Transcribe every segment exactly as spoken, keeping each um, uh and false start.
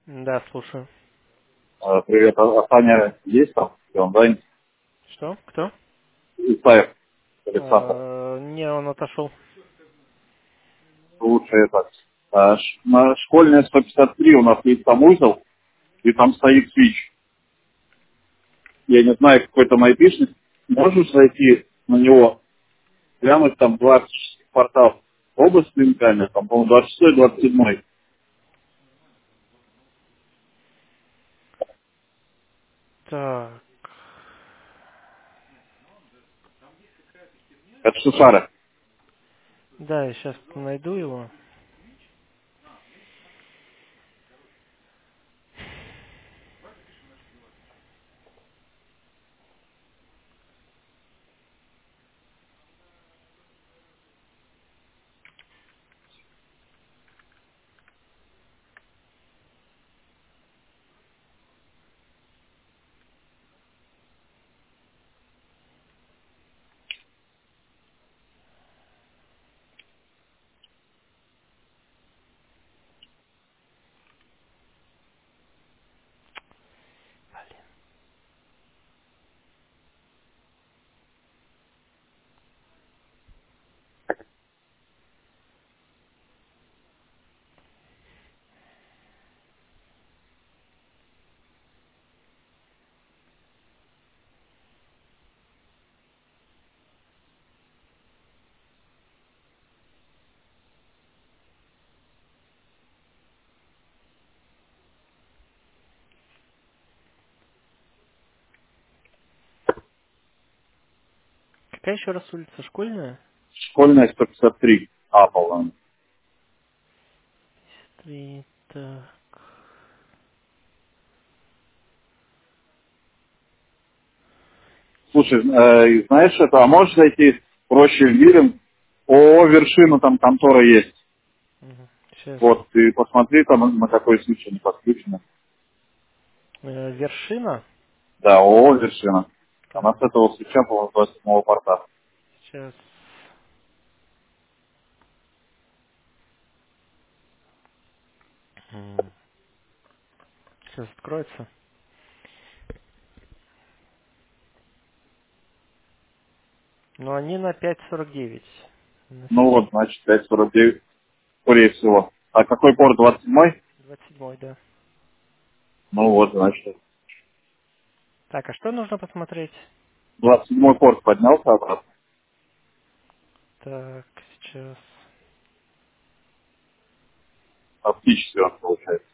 Да, слушаю. Э, Привет, а а Саня есть там? И он занят? Что? Кто? Исаев Александр. Э, Не, он отошел. Лучше это. А, ш- На школьная сто пятьдесят три у нас есть там узел, и там стоит свич. Я не знаю, какой там айпишник. Можешь зайти на него, глянуть там двадцать шесть портал. Оба с линками, там, по-моему, двадцать шестой, двадцать седьмой. Так. Это Шушара. Да, я сейчас найду его. Какая еще раз улица? Школьная? Школьная сто пятьдесят три. А, по-моему. Три, так. Слушай, э, и знаешь это, а можешь зайти проще в Вирен? О, вершину там контора есть. Сейчас. Вот, ты посмотри там, на какой случай не подключено. Вершина? Да, ООО «Вершина». Она с Так, этого свеча, по-моему, двадцать седьмого порта. сейчас. Сейчас откроется. Но они на пять сорок девять. На Ну сети. вот, значит, пять сорок девять, скорее всего. А какой порт, двадцать седьмой? двадцать седьмой, да. Ну вот, значит, Так, а что нужно посмотреть? двадцать седьмой порт поднялся обратно. Так, сейчас. Оптический он получается.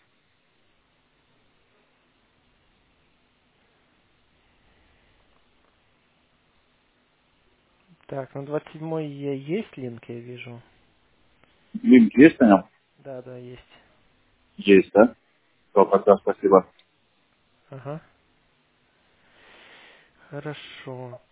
Так, на двадцать седьмой е- есть линк, я вижу. Линк есть на нем? Да, да, есть. Есть, да? То, тогда спасибо. Ага. Хорошо.